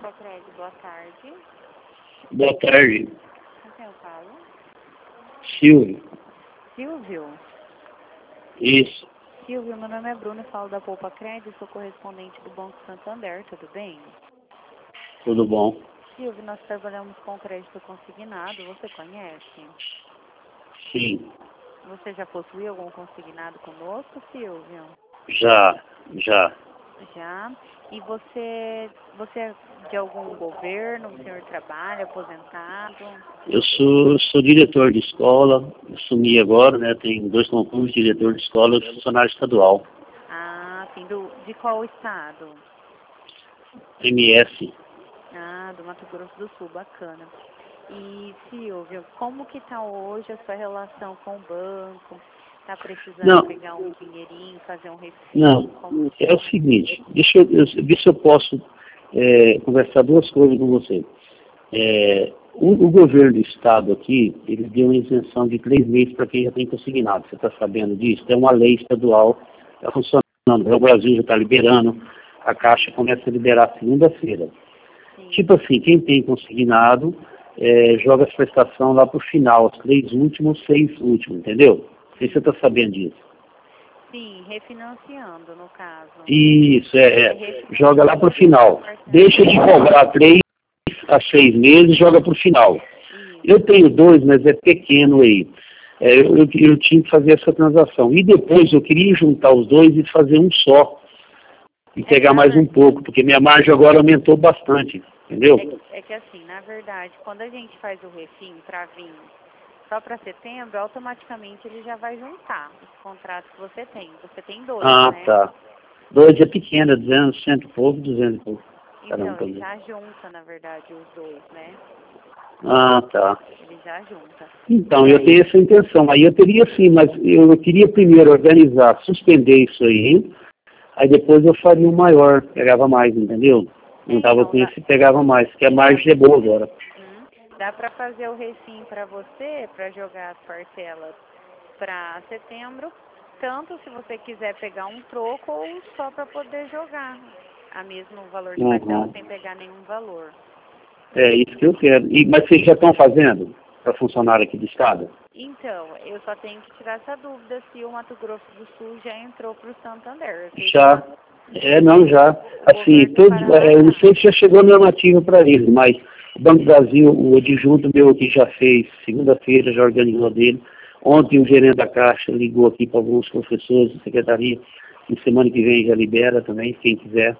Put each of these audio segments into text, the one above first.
Poupa Crédito, boa tarde. Boa tarde, Com quem eu falo? Silvio. Silvio? Isso, Silvio, meu nome é Bruno, eu falo da Poupa Crédito, sou correspondente do Banco Santander, tudo bem? tudo bom? Silvio, nós trabalhamos com crédito consignado, você conhece? Sim, Você já possuiu algum consignado conosco, Silvio? já. Já. E você é de algum governo, o senhor trabalha, aposentado? Eu sou diretor de escola, assumi agora, né? Tenho 2 concursos, diretor de escola e funcionário estadual. Ah, sim, de qual estado? MS. Ah, do Mato Grosso do Sul, bacana. E, Silvio, como que está hoje a sua relação com o banco? Está precisando Não, pegar um dinheirinho, fazer um refis? não, Como que é o tá? seguinte, deixa eu ver se eu posso conversar 2 coisas com você. O governo do estado aqui, ele deu uma isenção de 3 meses para quem já tem consignado. Você está sabendo disso? É uma lei estadual, está funcionando. O Brasil já está liberando, a Caixa começa a liberar segunda-feira. Sim, Tipo assim, quem tem consignado, joga as prestações lá para o final, as 3 últimas, 6 últimas, entendeu? Não sei se você está sabendo disso. sim, refinanciando, no caso. Isso, joga lá para o Refinanciando final. parcelado. Deixa de cobrar 3 a 6 meses e joga para o final. Isso. Eu tenho 2, mas é pequeno aí. Eu tinha que fazer essa transação. E depois eu queria juntar os 2 e fazer um só. E pegar mais um pouco, porque minha margem agora aumentou bastante. Entendeu? É que assim, na verdade, quando a gente faz o refim para vir só para setembro, automaticamente ele já vai juntar os contratos que você tem. Você tem 2, Ah, né? tá. 2 é pequena, 200, 100 e pouco, 200 e pouco. Então, Caramba, ele já junta, na verdade, os 2, né? Ah, tá. Ele já junta. Então, E eu tenho aí, essa intenção. Aí eu teria sim, mas eu queria primeiro organizar, suspender isso aí depois eu faria um maior, pegava mais, entendeu? Não estava então, com esse, pegava mais, porque a margem é boa agora. dá para fazer o refim para você, para jogar as parcelas para setembro, tanto se você quiser pegar um troco ou só para poder jogar a mesmo valor de parcela Uhum. sem pegar nenhum valor. É isso que eu quero. Mas vocês já estão fazendo para funcionário aqui do estado? Então, eu só tenho que tirar essa dúvida se o Mato Grosso do Sul já entrou para o Santander. Eu sei que Já. Não, já. o Assim, governo do Paraná eu não já. sei se já chegou a normativa para eles, mas o Banco do Brasil, o adjunto meu aqui já fez, segunda-feira já organizou dele. Ontem o gerente da Caixa ligou aqui para alguns professores da secretaria, e semana que vem já libera também, quem quiser,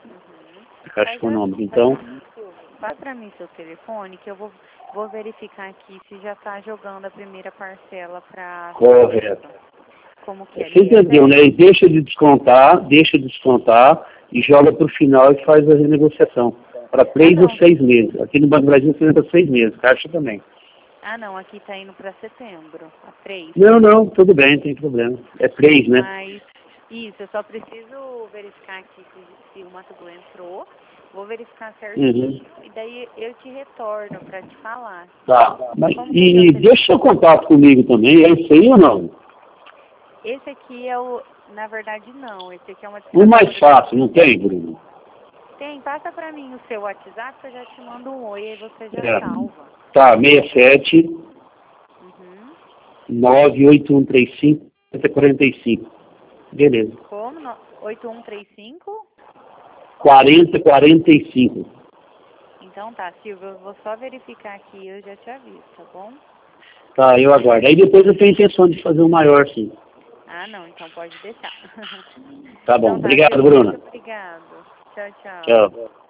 a Caixa Faz Econômica. assim, Então, Silvio, passa para mim seu telefone que eu vou verificar aqui se já está jogando a primeira parcela para correto. como que é Você entendeu, né? ali. E deixa de descontar e joga para o final e faz a renegociação. Para Ah, 3 ou não. 6 meses. Aqui no Banco do Brasil você entra 6 meses, Caixa também. Ah, não, aqui está indo para setembro, a 3. Não, tudo bem, não tem problema. É 3, né? Mas, isso, eu só preciso verificar aqui se o Mato Grosso entrou. Vou verificar certinho Uhum. e daí eu te retorno para te falar. Tá. Mas, Como que é seu e telefone? deixa seu contato comigo também, é isso aí ou não? Esse aqui é o, na verdade não, esse aqui é uma O mais discadora. fácil, não tem, Bruno? Tem, passa para mim o seu WhatsApp que eu já te mando um oi e você já É. salva. Tá, 67 Uhum. 98135 4045. Beleza. Como? 8135? 4045. Então tá, Silvio, eu vou só verificar aqui e eu já te aviso, tá bom? Tá, eu aguardo. Aí depois eu tenho intenção de fazer um maior, sim. Ah, não, então pode deixar. Tá bom. Então tá, Obrigado, Silvio, muito Bruna. obrigado. Tchau, tchau. Tchau.